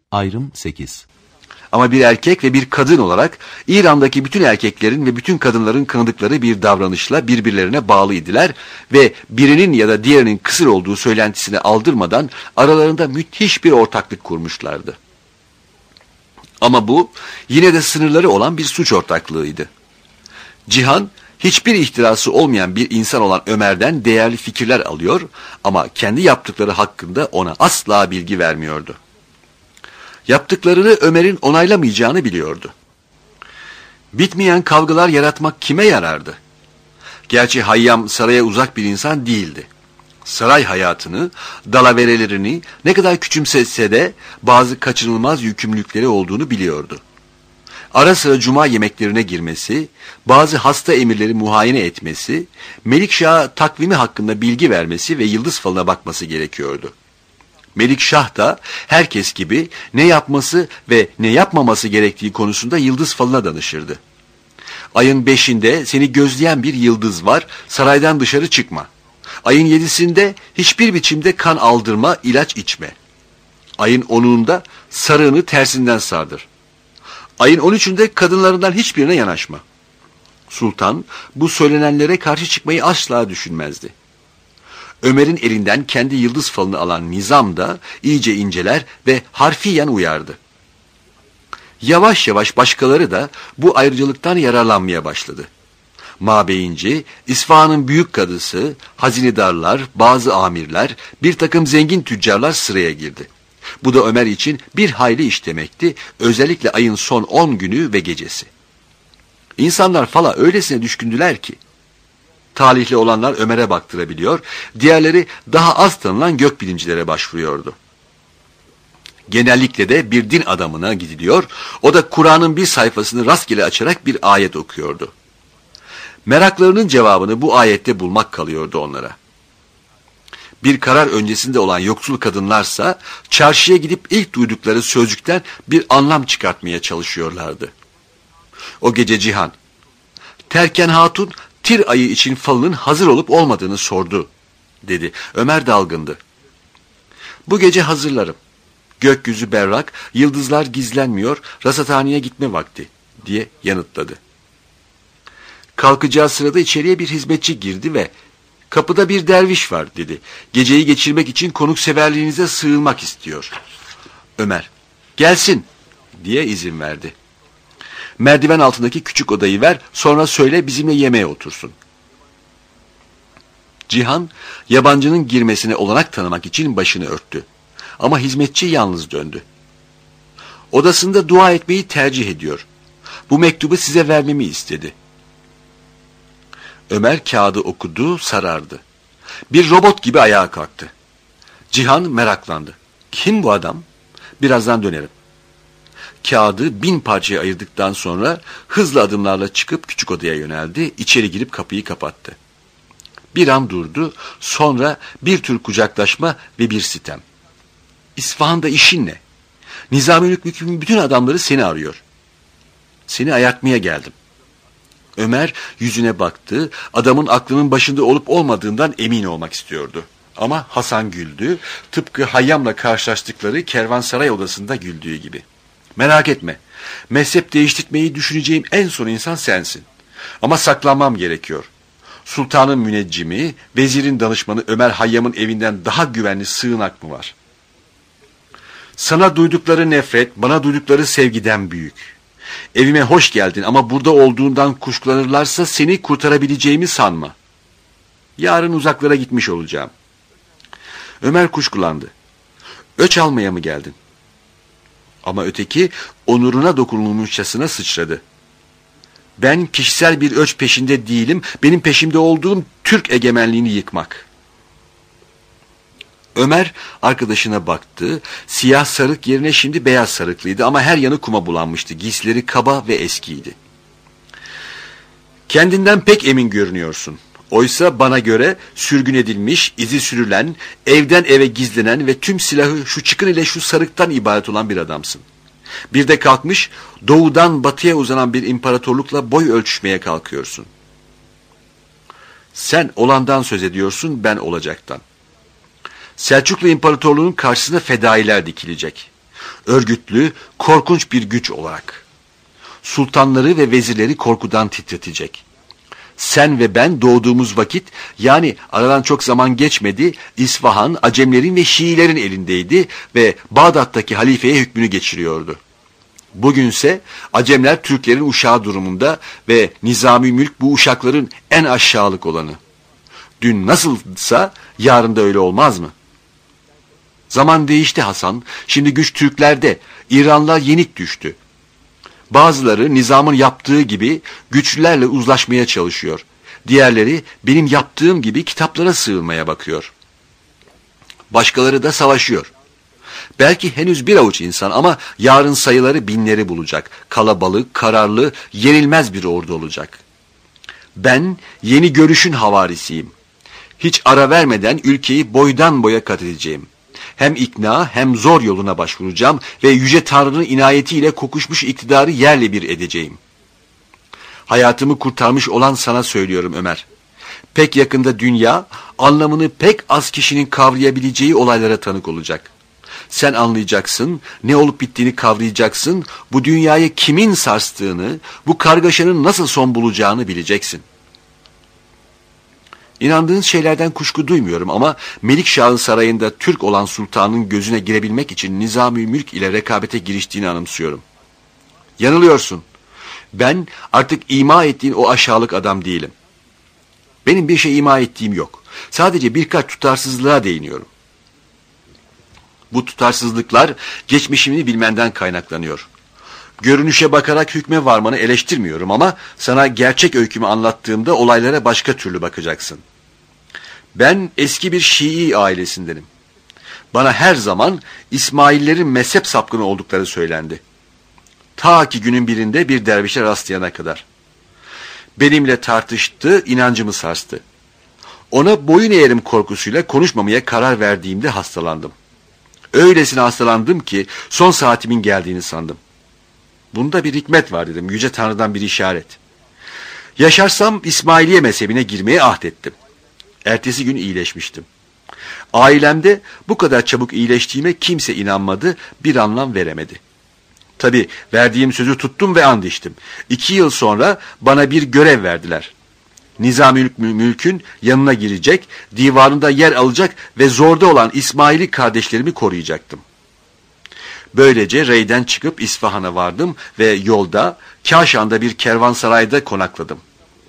Ayrım 8. Ama bir erkek ve bir kadın olarak İran'daki bütün erkeklerin ve bütün kadınların kınıdıkları bir davranışla birbirlerine bağlıydılar ve birinin ya da diğerinin kısır olduğu söylentisine aldırmadan aralarında müthiş bir ortaklık kurmuşlardı. Ama bu yine de sınırları olan bir suç ortaklığıydı. Cihan, hiçbir ihtirası olmayan bir insan olan Ömer'den değerli fikirler alıyor ama kendi yaptıkları hakkında ona asla bilgi vermiyordu. Yaptıklarını Ömer'in onaylamayacağını biliyordu. Bitmeyen kavgalar yaratmak kime yarardı? Gerçi Hayyam saraya uzak bir insan değildi. Saray hayatını, dalaverelerini ne kadar küçümsetse de bazı kaçınılmaz yükümlülükleri olduğunu biliyordu. Ara sıra cuma yemeklerine girmesi, bazı hasta emirleri muayene etmesi, Melikşah'a takvimi hakkında bilgi vermesi ve yıldız falına bakması gerekiyordu. Melikşah da herkes gibi ne yapması ve ne yapmaması gerektiği konusunda yıldız falına danışırdı. Ayın 5'inde seni gözleyen bir yıldız var, saraydan dışarı çıkma. Ayın 7'sinde hiçbir biçimde kan aldırma, ilaç içme. Ayın 10'unda sarığını tersinden sardır. Ayın 13'ünde kadınlarından hiçbirine yanaşma. Sultan bu söylenenlere karşı çıkmayı asla düşünmezdi. Ömer'in elinden kendi yıldız falını alan Nizam da iyice inceler ve harfiyen uyardı. Yavaş yavaş başkaları da bu ayrıcalıktan yararlanmaya başladı. Mabeyince İsfahan'ın büyük kadısı, hazinedarlar, bazı amirler, bir takım zengin tüccarlar sıraya girdi. Bu da Ömer için bir hayli iş demekti, özellikle ayın son 10 günü ve gecesi. İnsanlar fala öylesine düşkündüler ki, talihli olanlar Ömer'e baktırabiliyor, diğerleri daha az tanınan gökbilimcilere başvuruyordu. Genellikle de bir din adamına gidiliyor, o da Kur'an'ın bir sayfasını rastgele açarak bir ayet okuyordu. Meraklarının cevabını bu ayette bulmak kalıyordu onlara. Bir karar öncesinde olan yoksul kadınlarsa çarşıya gidip ilk duydukları sözcükten bir anlam çıkartmaya çalışıyorlardı. O gece Cihan, Terken Hatun Tir ayı için falının hazır olup olmadığını sordu, dedi. Ömer dalgındı. Bu gece hazırlarım. Gökyüzü berrak, yıldızlar gizlenmiyor, rasathaneye gitme vakti, diye yanıtladı. Kalkacağı sırada içeriye bir hizmetçi girdi ve kapıda bir derviş var, dedi. Geceyi geçirmek için konukseverliğinize sığınmak istiyor. Ömer, gelsin, diye izin verdi. Merdiven altındaki küçük odayı ver, sonra söyle bizimle yemeğe otursun. Cihan, yabancının girmesine olanak tanımak için başını örttü. Ama hizmetçi yalnız döndü. Odasında dua etmeyi tercih ediyor. Bu mektubu size vermemi istedi. Ömer kağıdı okudu, sarardı. Bir robot gibi ayağa kalktı. Cihan meraklandı. Kim bu adam? Birazdan dönerim. Kağıdı 1000 parçaya ayırdıktan sonra hızlı adımlarla çıkıp küçük odaya yöneldi, içeri girip kapıyı kapattı. Bir an durdu, sonra bir tür kucaklaşma ve bir sitem. İsfahan'da işin ne? Nizami hükmün bütün adamları seni arıyor. Seni ayartmaya geldim. Ömer yüzüne baktı, adamın aklının başında olup olmadığından emin olmak istiyordu. Ama Hasan güldü, tıpkı Hayyam'la karşılaştıkları kervansaray odasında güldüğü gibi. Merak etme, mezhep değiştirmeyi düşüneceğim en son insan sensin. Ama saklanmam gerekiyor. Sultanın müneccimi, vezirin danışmanı Ömer Hayyam'ın evinden daha güvenli sığınak mı var? Sana duydukları nefret, bana duydukları sevgiden büyük. Evime hoş geldin ama burada olduğundan kuşkulanırlarsa seni kurtarabileceğimi sanma. Yarın uzaklara gitmiş olacağım. Ömer kuşkulandı. Öç almaya mı geldin? Ama öteki onuruna dokunulmuşçasına sıçradı. Ben kişisel bir öç peşinde değilim, benim peşimde olduğum Türk egemenliğini yıkmak. Ömer arkadaşına baktı, siyah sarık yerine şimdi beyaz sarıklıydı ama her yanı kuma bulanmıştı, giysileri kaba ve eskiydi. Kendinden pek emin görünüyorsun. Oysa bana göre sürgün edilmiş, izi sürülen, evden eve gizlenen ve tüm silahı şu çıkın ile şu sarıktan ibaret olan bir adamsın. Bir de kalkmış, doğudan batıya uzanan bir imparatorlukla boy ölçüşmeye kalkıyorsun. Sen olandan söz ediyorsun, ben olacaktan. Selçuklu İmparatorluğu'nun karşısına fedailer dikilecek. Örgütlü, korkunç bir güç olarak. Sultanları ve vezirleri korkudan titretecek. Sen ve ben doğduğumuz vakit, yani aradan çok zaman geçmedi, İsfahan, Acemlerin ve Şiilerin elindeydi ve Bağdat'taki halifeye hükmünü geçiriyordu. Bugünse Acemler Türklerin uşağı durumunda ve Nizami Mülk bu uşakların en aşağılık olanı. Dün nasılsa yarın da öyle olmaz mı? Zaman değişti Hasan. Şimdi güç Türklerde. İranlılar yenik düştü. Bazıları nizamın yaptığı gibi güçlülerle uzlaşmaya çalışıyor. Diğerleri benim yaptığım gibi kitaplara sığınmaya bakıyor. Başkaları da savaşıyor. Belki henüz bir avuç insan ama yarın sayıları binleri bulacak. Kalabalık, kararlı, yenilmez bir ordu olacak. Ben yeni görüşün havarisiyim. Hiç ara vermeden ülkeyi boydan boya kat edeceğim. Hem ikna hem zor yoluna başvuracağım ve Yüce Tanrı'nın inayetiyle kokuşmuş iktidarı yerle bir edeceğim. Hayatımı kurtarmış olan sana söylüyorum Ömer. Pek yakında dünya anlamını pek az kişinin kavrayabileceği olaylara tanık olacak. Sen anlayacaksın, ne olup bittiğini kavrayacaksın, bu dünyayı kimin sarstığını, bu kargaşanın nasıl son bulacağını bileceksin. İnandığınız şeylerden kuşku duymuyorum ama Melikşah'ın sarayında Türk olan sultanın gözüne girebilmek için Nizami Mülk ile rekabete giriştiğini anımsıyorum. Yanılıyorsun. Ben artık ima ettiğin o aşağılık adam değilim. Benim bir şey ima ettiğim yok. Sadece birkaç tutarsızlığa değiniyorum. Bu tutarsızlıklar geçmişimi bilmenden kaynaklanıyor. Görünüşe bakarak hükme varmanı eleştirmiyorum ama sana gerçek öykümü anlattığımda olaylara başka türlü bakacaksın. Ben eski bir Şii ailesindenim. Bana her zaman İsmaillerin mezhep sapkını oldukları söylendi. Ta ki günün birinde bir dervişe rastlayana kadar. Benimle tartıştı, inancımı sarstı. Ona boyun eğerim korkusuyla konuşmamaya karar verdiğimde hastalandım. Öylesine hastalandım ki son saatimin geldiğini sandım. Bunda bir hikmet var dedim, Yüce Tanrı'dan bir işaret. Yaşarsam İsmailiye mezhebine girmeye ahdettim. Ertesi gün iyileşmiştim. Ailemde bu kadar çabuk iyileştiğime kimse inanmadı, bir anlam veremedi. Tabii verdiğim sözü tuttum ve and içtim. 2 yıl sonra bana bir görev verdiler. Nizami Mülk'ün yanına girecek, divanında yer alacak ve zorda olan İsmaili kardeşlerimi koruyacaktım. Böylece Rey'den çıkıp İsfahan'a vardım ve yolda Kaşan'da bir kervansarayda konakladım.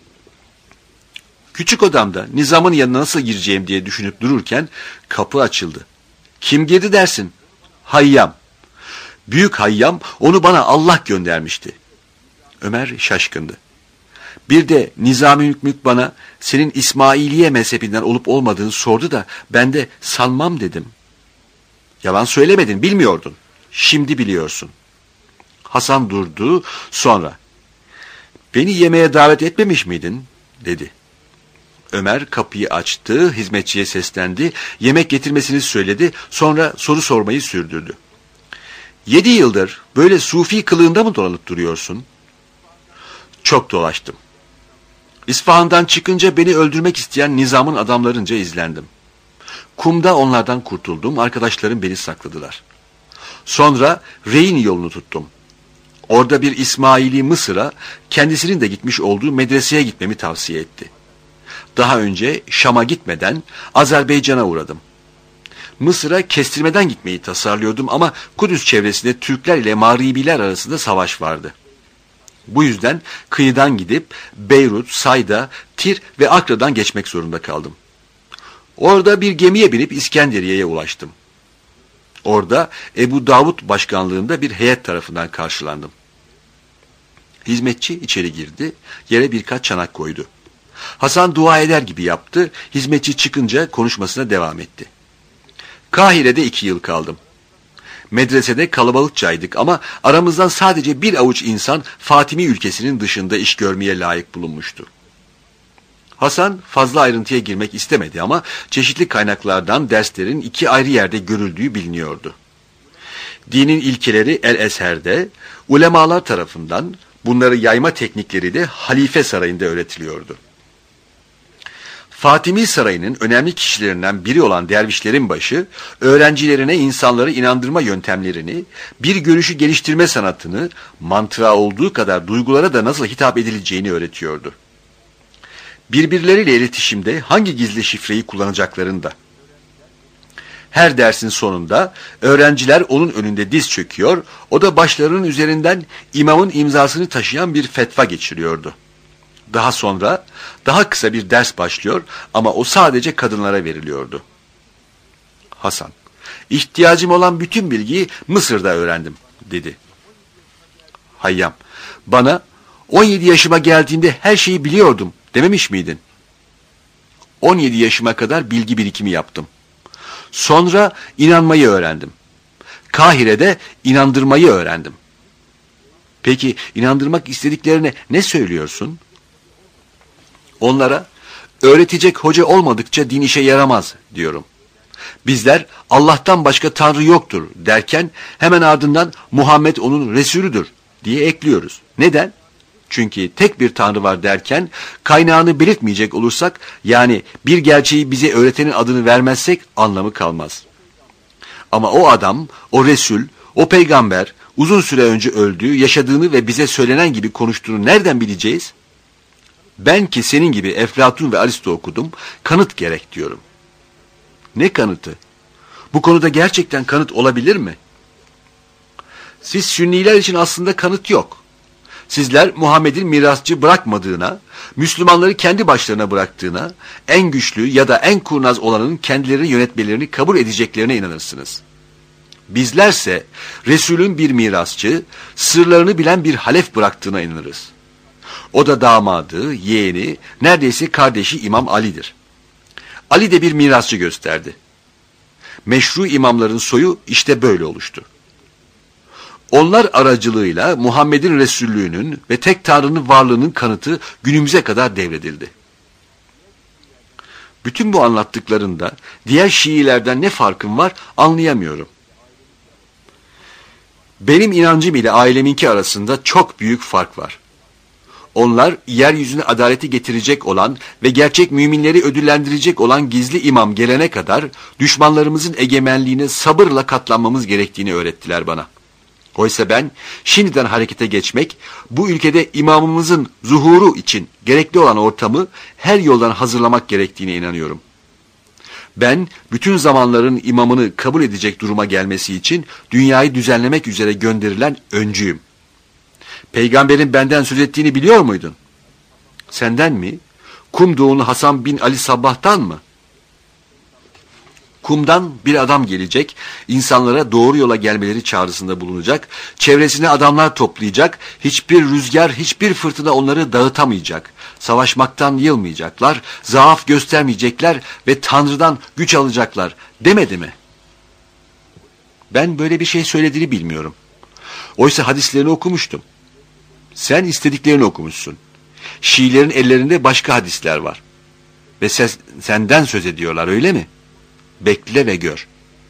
Küçük odamda Nizam'ın yanına nasıl gireceğim diye düşünüp dururken kapı açıldı. Kim girdi dersin? Hayyam. Büyük Hayyam onu bana Allah göndermişti. Ömer şaşkındı. Bir de Nizami Mülk bana senin İsmailiye mezhebinden olup olmadığını sordu da ben de sanmam dedim. Yalan söylemedin, bilmiyordun. Şimdi biliyorsun. Hasan durdu, sonra beni yemeğe davet etmemiş miydin? Dedi. Ömer kapıyı açtı, hizmetçiye seslendi, yemek getirmesini söyledi, sonra soru sormayı sürdürdü. 7 yıldır böyle sufi kılığında mı dolanıp duruyorsun? Çok dolaştım. İsfahan'dan çıkınca beni öldürmek isteyen Nizam'ın adamlarınca izlendim. Kumda onlardan kurtuldum, arkadaşlarım beni sakladılar. Sonra Reyn yolunu tuttum. Orada bir İsmaili Mısır'a kendisinin de gitmiş olduğu medreseye gitmemi tavsiye etti. Daha önce Şam'a gitmeden Azerbaycan'a uğradım. Mısır'a kestirmeden gitmeyi tasarlıyordum ama Kudüs çevresinde Türkler ile Mağribiler arasında savaş vardı. Bu yüzden kıyıdan gidip Beyrut, Sayda, Tir ve Akra'dan geçmek zorunda kaldım. Orada bir gemiye binip İskenderiye'ye ulaştım. Orada Ebu Davud başkanlığında bir heyet tarafından karşılandım. Hizmetçi içeri girdi, yere birkaç çanak koydu. Hasan dua eder gibi yaptı, hizmetçi çıkınca konuşmasına devam etti. Kahire'de 2 yıl kaldım. Medresede kalabalıkçaydık ama aramızdan sadece bir avuç insan Fatimi ülkesinin dışında iş görmeye layık bulunmuştu. Hasan fazla ayrıntıya girmek istemedi ama çeşitli kaynaklardan derslerin 2 ayrı yerde görüldüğü biliniyordu. Dinin ilkeleri El-Ezher'de, ulemalar tarafından bunları yayma teknikleri de Halife Sarayı'nda öğretiliyordu. Fatimi Sarayı'nın önemli kişilerinden biri olan dervişlerin başı, öğrencilerine insanları inandırma yöntemlerini, bir görüşü geliştirme sanatını, mantığa olduğu kadar duygulara da nasıl hitap edileceğini öğretiyordu. Birbirleriyle iletişimde hangi gizli şifreyi kullanacaklarını da. Her dersin sonunda öğrenciler onun önünde diz çöküyor, o da başlarının üzerinden imamın imzasını taşıyan bir fetva geçiriyordu. Daha sonra daha kısa bir ders başlıyor ama o sadece kadınlara veriliyordu. Hasan, ihtiyacım olan bütün bilgiyi Mısır'da öğrendim, dedi. Hayyam, bana 17 yaşıma geldiğimde her şeyi biliyordum dememiş miydin? 17 yaşıma kadar bilgi birikimi yaptım. Sonra inanmayı öğrendim. Kahire'de inandırmayı öğrendim. Peki inandırmak istediklerine ne söylüyorsun? Onlara öğretecek hoca olmadıkça din işe yaramaz diyorum. Bizler Allah'tan başka Tanrı yoktur derken hemen ardından Muhammed onun Resulüdür diye ekliyoruz. Neden? Çünkü tek bir Tanrı var derken kaynağını belirtmeyecek olursak, yani bir gerçeği bize öğretenin adını vermezsek anlamı kalmaz. Ama o adam, o Resul, o peygamber uzun süre önce öldüğü, yaşadığını ve bize söylenen gibi konuştuğunu nereden bileceğiz? Ben ki senin gibi Eflatun ve Aristo okudum, kanıt gerek diyorum. Ne kanıtı? Bu konuda gerçekten kanıt olabilir mi? Siz Sünniler için aslında kanıt yok. Sizler Muhammed'in mirasçı bırakmadığına, Müslümanları kendi başlarına bıraktığına, en güçlü ya da en kurnaz olanın kendilerini yönetmelerini kabul edeceklerine inanırsınız. Bizlerse Resul'ün bir mirasçı, sırlarını bilen bir halef bıraktığına inanırız. O da damadı, yeğeni, neredeyse kardeşi İmam Ali'dir. Ali de bir mirasçı gösterdi. Meşru imamların soyu işte böyle oluştu. Onlar aracılığıyla Muhammed'in Resullüğünün ve tek Tanrı'nın varlığının kanıtı günümüze kadar devredildi. Bütün bu anlattıklarında diğer Şiilerden ne farkım var anlayamıyorum. Benim inancım ile aileminki arasında çok büyük fark var. Onlar yeryüzüne adaleti getirecek olan ve gerçek müminleri ödüllendirecek olan gizli imam gelene kadar düşmanlarımızın egemenliğine sabırla katlanmamız gerektiğini öğrettiler bana. Oysa ben şimdiden harekete geçmek, bu ülkede imamımızın zuhuru için gerekli olan ortamı her yoldan hazırlamak gerektiğine inanıyorum. Ben bütün zamanların imamını kabul edecek duruma gelmesi için dünyayı düzenlemek üzere gönderilen öncüyüm. Peygamberin benden söz ettiğini biliyor muydun? Senden mi? Kum doğumlu Hasan bin Ali Sabbah'tan mı? Kum'dan bir adam gelecek, insanlara doğru yola gelmeleri çağrısında bulunacak, çevresine adamlar toplayacak, hiçbir rüzgar, hiçbir fırtına onları dağıtamayacak, savaşmaktan yılmayacaklar, zaaf göstermeyecekler ve Tanrı'dan güç alacaklar demedi mi? Ben böyle bir şey söylediğini bilmiyorum. Oysa hadislerini okumuştum. Sen istediklerini okumuşsun. Şiilerin ellerinde başka hadisler var. Ve senden söz ediyorlar, öyle mi? Bekle ve gör.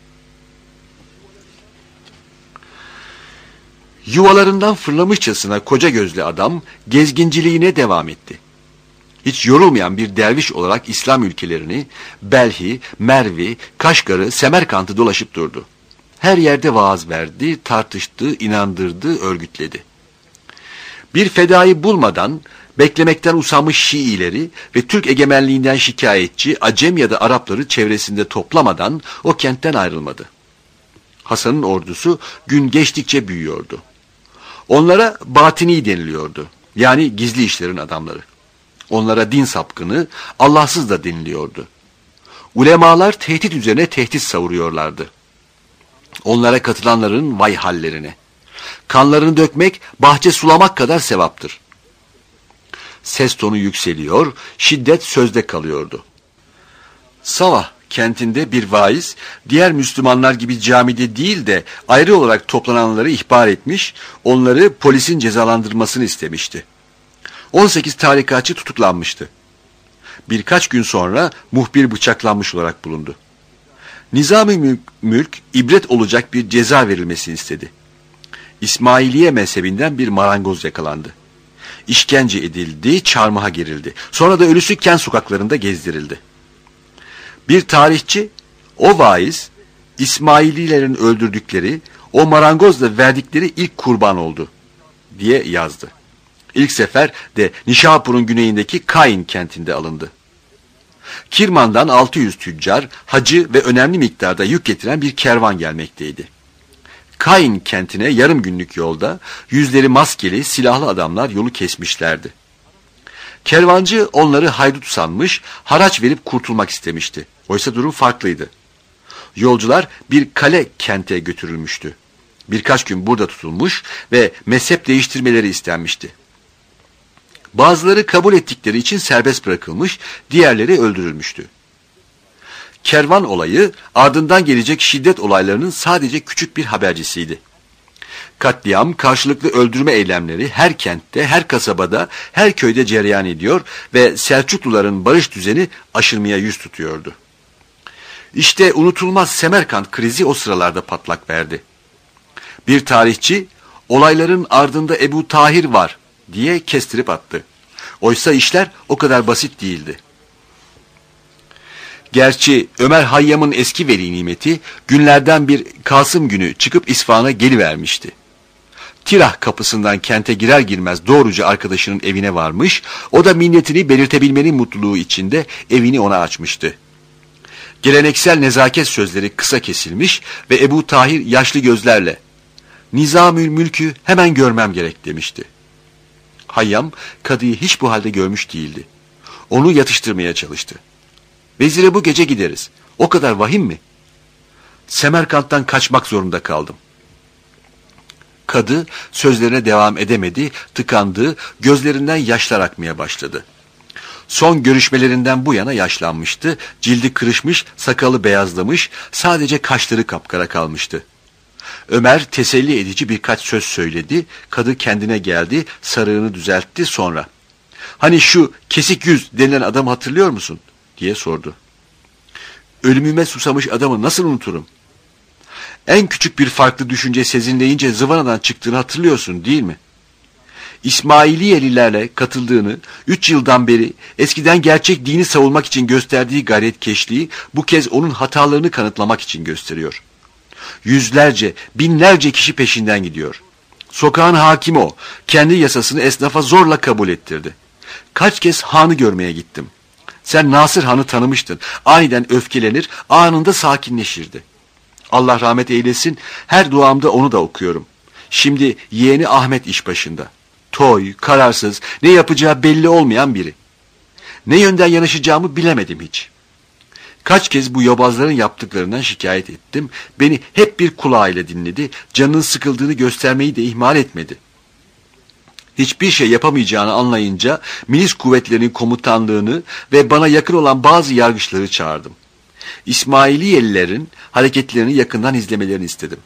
Yuvalarından fırlamışçasına koca gözlü adam gezginciliğine devam etti. Hiç yorulmayan bir derviş olarak İslam ülkelerini, Belhi, Mervi, Kaşgar'ı, Semerkant'ı dolaşıp durdu. Her yerde vaaz verdi, tartıştı, inandırdı, örgütledi. Bir fedayı bulmadan, beklemekten usanmış Şiileri ve Türk egemenliğinden şikayetçi Acem ya da Arapları çevresinde toplamadan o kentten ayrılmadı. Hasan'ın ordusu gün geçtikçe büyüyordu. Onlara batini deniliyordu. Yani gizli işlerin adamları. Onlara din sapkını, Allahsız da deniliyordu. Ulemalar tehdit üzerine tehdit savuruyorlardı. Onlara katılanların vay hallerine. Kanlarını dökmek, bahçe sulamak kadar sevaptır. Ses tonu yükseliyor, şiddet sözde kalıyordu. Savah kentinde bir vaiz, diğer Müslümanlar gibi camide değil de ayrı olarak toplananları ihbar etmiş, onları polisin cezalandırmasını istemişti. 18 tarikatçı tutuklanmıştı. Birkaç gün sonra muhbir bıçaklanmış olarak bulundu. Nizam-ı Mülk ibret olacak bir ceza verilmesini istedi. İsmailiye mezhebinden bir marangoz yakalandı. işkence edildi, çarmıha gerildi. Sonra da ölüsü kent sokaklarında gezdirildi. Bir tarihçi, o vaiz, İsmaililerin öldürdükleri, o marangozla verdikleri ilk kurban oldu diye yazdı. İlk sefer de Nişapur'un güneyindeki Kain kentinde alındı. Kirman'dan 600 tüccar, hacı ve önemli miktarda yük getiren bir kervan gelmekteydi. Kain kentine yarım günlük yolda yüzleri maskeli, silahlı adamlar yolu kesmişlerdi. Kervancı onları haydut sanmış, haraç verip kurtulmak istemişti. Oysa durum farklıydı. Yolcular bir kale kente götürülmüştü. Birkaç gün burada tutulmuş ve mezhep değiştirmeleri istenmişti. Bazıları kabul ettikleri için serbest bırakılmış, diğerleri öldürülmüştü. Kervan olayı ardından gelecek şiddet olaylarının sadece küçük bir habercisiydi. Katliam, karşılıklı öldürme eylemleri her kentte, her kasabada, her köyde cereyan ediyor ve Selçukluların barış düzeni aşırmaya yüz tutuyordu. İşte unutulmaz Semerkant krizi o sıralarda patlak verdi. Bir tarihçi, olayların ardında Ebu Tahir var diye kestirip attı. Oysa işler o kadar basit değildi. Gerçi Ömer Hayyam'ın eski veli nimeti günlerden bir Kasım günü çıkıp İsfahan'a gelivermişti. Tirah kapısından kente girer girmez doğruca arkadaşının evine varmış, o da minnetini belirtebilmenin mutluluğu içinde evini ona açmıştı. Geleneksel nezaket sözleri kısa kesilmiş ve Ebu Tahir yaşlı gözlerle "Nizamül Mülk'ü hemen görmem gerek" demişti. Hayyam kadıyı hiç bu halde görmüş değildi. Onu yatıştırmaya çalıştı. "Vezire bu gece gideriz. O kadar vahim mi?" "Semerkant'tan kaçmak zorunda kaldım." Kadı sözlerine devam edemedi, tıkandı, gözlerinden yaşlar akmaya başladı. Son görüşmelerinden bu yana yaşlanmıştı, cildi kırışmış, sakalı beyazlamış, sadece kaşları kapkara kalmıştı. Ömer teselli edici birkaç söz söyledi, kadı kendine geldi, sarığını düzeltti, sonra "Hani şu kesik yüz denilen adamı hatırlıyor musun?" diye sordu. "Ölümüme susamış adamı nasıl unuturum? En küçük bir farklı düşünce sezinleyince zıvanadan çıktığını hatırlıyorsun değil mi? İsmailiyelilerle katıldığını, 3 yıldan beri eskiden gerçek dini savunmak için gösterdiği gayretkeşliği bu kez onun hatalarını kanıtlamak için gösteriyor. Yüzlerce, binlerce kişi peşinden gidiyor. Sokağın hakimi o, kendi yasasını esnafa zorla kabul ettirdi. Kaç kez hanı görmeye gittim. Sen Nasır Han'ı tanımıştın. Aniden öfkelenir, anında sakinleşirdi. Allah rahmet eylesin, her duamda onu da okuyorum. Şimdi yeğeni Ahmet iş başında. Toy, kararsız, ne yapacağı belli olmayan biri. Ne yönden yanaşacağımı bilemedim hiç. Kaç kez bu yobazların yaptıklarından şikayet ettim. Beni hep bir kulağıyla dinledi, canının sıkıldığını göstermeyi de ihmal etmedi. Hiçbir şey yapamayacağını anlayınca milis kuvvetlerinin komutanlığını ve bana yakın olan bazı yargıçları çağırdım. İsmailiyelilerin hareketlerini yakından izlemelerini istedim.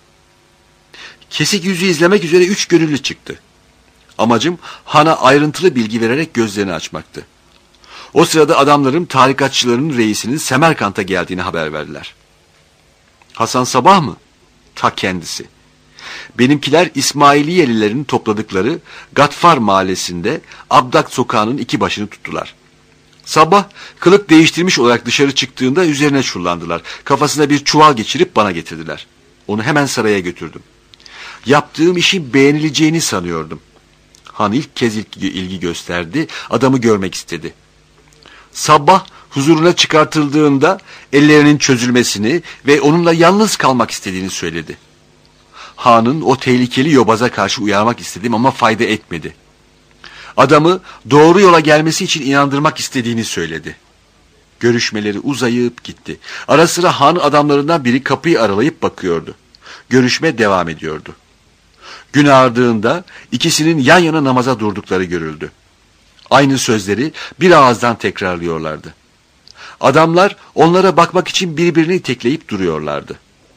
Kesik yüzü izlemek üzere 3 gönüllü çıktı. Amacım hana ayrıntılı bilgi vererek gözlerini açmaktı. O sırada adamlarım tarikatçıların reisinin Semerkant'a geldiğini haber verdiler. Hasan Sabah mı? Ta kendisi. Benimkiler İsmailiyelilerin topladıkları Gatfar mahallesinde Abdak sokağının 2 başını tuttular. Sabah kılık değiştirmiş olarak dışarı çıktığında üzerine çullandılar. Kafasına bir çuval geçirip bana getirdiler. Onu hemen saraya götürdüm. Yaptığım işin beğenileceğini sanıyordum. Han ilk kez ilgi gösterdi, adamı görmek istedi. Sabah huzuruna çıkartıldığında ellerinin çözülmesini ve onunla yalnız kalmak istediğini söyledi. Han'ın o tehlikeli yobaza karşı uyarmak istedim ama fayda etmedi. Adamı doğru yola gelmesi için inandırmak istediğini söyledi. Görüşmeleri uzayıp gitti. Ara sıra Han adamlarından biri kapıyı aralayıp bakıyordu. Görüşme devam ediyordu. Gün ağardığında ikisinin yan yana namaza durdukları görüldü. Aynı sözleri bir ağızdan tekrarlıyorlardı. Adamlar onlara bakmak için birbirini itekleyip duruyorlardı.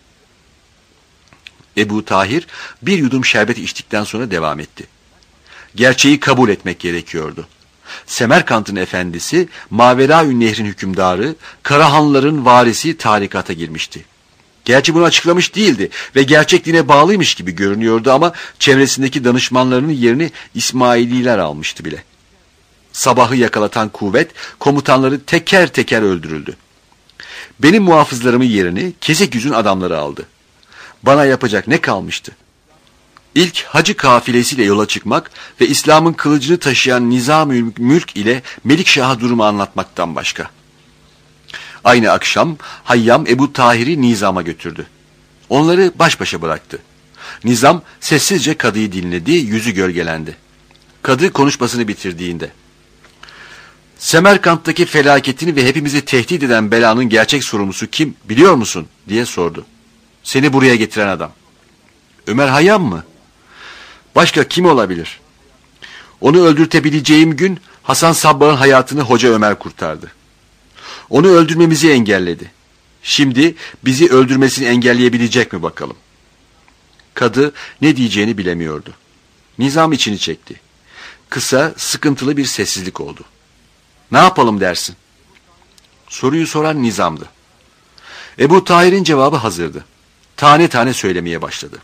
Ebu Tahir bir yudum şerbet içtikten sonra devam etti. Gerçeği kabul etmek gerekiyordu. Semerkant'ın efendisi, Maveraün Nehrin hükümdarı, Karahanlıların varisi tarikata girmişti. Gerçi bunu açıklamış değildi ve gerçekliğine bağlıymış gibi görünüyordu ama çevresindeki danışmanlarının yerini İsmaililer almıştı bile. Sabahı yakalatan kuvvet komutanları teker teker öldürüldü. Benim muhafızlarımın yerini kesik yüzün adamları aldı. Bana yapacak ne kalmıştı? İlk hacı kafilesiyle yola çıkmak ve İslam'ın kılıcını taşıyan Nizam-ı Mülk ile Melikşah'a durumu anlatmaktan başka. Aynı akşam Hayyam Ebu Tahir'i Nizam'a götürdü. Onları baş başa bıraktı. Nizam sessizce kadıyı dinledi, yüzü gölgelendi. Kadı konuşmasını bitirdiğinde, "Semerkant'taki felaketini ve hepimizi tehdit eden belanın gerçek sorumlusu kim biliyor musun?" diye sordu. "Seni buraya getiren adam." "Ömer Hayyam mı?" "Başka kim olabilir?" "Onu öldürtebileceğim gün Hasan Sabbah'ın hayatını Hoca Ömer kurtardı. Onu öldürmemizi engelledi. Şimdi bizi öldürmesini engelleyebilecek mi bakalım?" Kadı ne diyeceğini bilemiyordu. Nizam içini çekti. Kısa, sıkıntılı bir sessizlik oldu. "Ne yapalım dersin?" Soruyu soran Nizam'dı. Ebu Tahir'in cevabı hazırdı. Tane tane söylemeye başladı.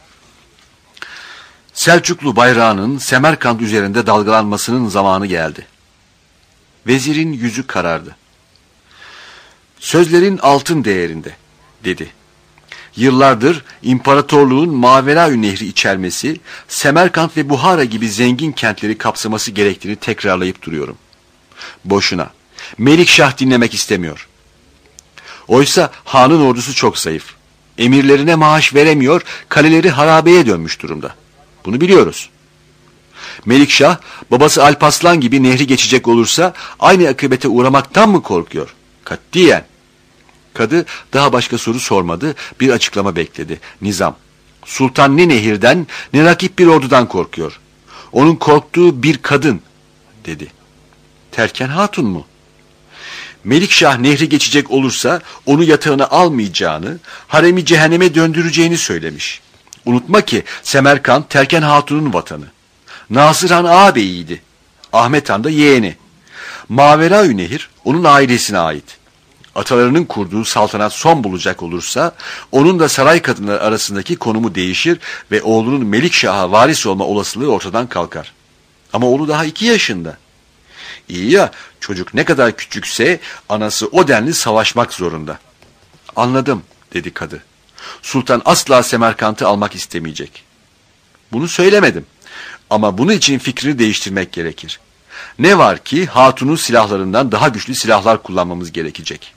Selçuklu bayrağının Semerkant üzerinde dalgalanmasının zamanı geldi. Vezirin yüzü karardı. "Sözlerin altın değerinde," dedi. "Yıllardır imparatorluğun Maveraü Nehri içermesi, Semerkant ve Buhara gibi zengin kentleri kapsaması gerektiğini tekrarlayıp duruyorum. Boşuna. Melikşah dinlemek istemiyor. Oysa hanın ordusu çok zayıf. Emirlerine maaş veremiyor, kaleleri harabeye dönmüş durumda. Bunu biliyoruz. Melikşah, babası Alparslan gibi nehri geçecek olursa aynı akıbete uğramaktan mı korkuyor? Katiyen." Kadı daha başka soru sormadı, bir açıklama bekledi. Nizam, "Sultan ne nehirden ne rakip bir ordudan korkuyor. Onun korktuğu bir kadın," dedi. "Terken Hatun mu?" "Melikşah nehri geçecek olursa onu yatağına almayacağını, haremi cehenneme döndüreceğini söylemiş. Unutma ki Semerkant Terken Hatun'un vatanı. Nasır Han ağabeyiydi. Ahmet Han da yeğeni. Maveraü Nehir onun ailesine ait. Atalarının kurduğu saltanat son bulacak olursa onun da saray kadınları arasındaki konumu değişir ve oğlunun Melikşah'a varis olma olasılığı ortadan kalkar. Ama oğlu daha 2 yaşında. İyi ya, çocuk ne kadar küçükse anası o denli savaşmak zorunda." "Anladım," dedi kadı. "Sultan asla Semerkant'ı almak istemeyecek." "Bunu söylemedim. Ama bunun için fikrini değiştirmek gerekir. Ne var ki Hatun'un silahlarından daha güçlü silahlar kullanmamız gerekecek."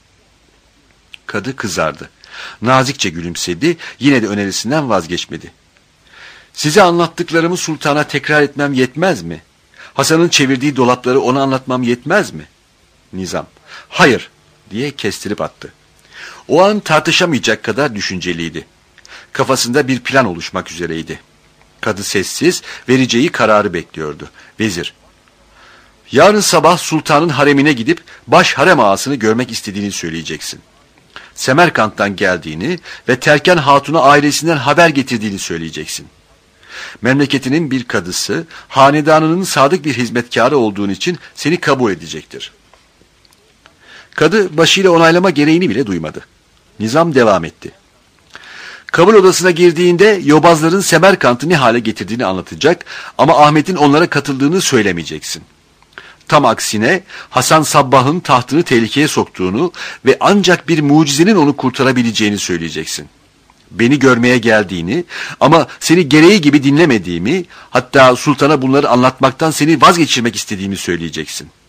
Kadı kızardı. Nazikçe gülümsedi, yine de önerisinden vazgeçmedi. "Size anlattıklarımı sultana tekrar etmem yetmez mi? Hasan'ın çevirdiği dolapları ona anlatmam yetmez mi?" Nizam, "Hayır," diye kestirip attı. O an tartışamayacak kadar düşünceliydi. Kafasında bir plan oluşmak üzereydi. Kadı sessiz, vereceği kararı bekliyordu. Vezir, "Yarın sabah sultanın haremine gidip baş harem ağasını görmek istediğini söyleyeceksin. Semerkant'tan geldiğini ve Terken Hatun'a ailesinden haber getirdiğini söyleyeceksin. Memleketinin bir kadısı, hanedanının sadık bir hizmetkarı olduğun için seni kabul edecektir." Kadı başıyla onaylama gereğini bile duymadı. Nizam devam etti. "Kabul odasına girdiğinde yobazların Semerkant'ı ne hale getirdiğini anlatacak ama Ahmet'in onlara katıldığını söylemeyeceksin. Tam aksine Hasan Sabbah'ın tahtını tehlikeye soktuğunu ve ancak bir mucizenin onu kurtarabileceğini söyleyeceksin. Beni görmeye geldiğini ama seni gereği gibi dinlemediğimi, hatta sultana bunları anlatmaktan seni vazgeçirmek istediğimi söyleyeceksin.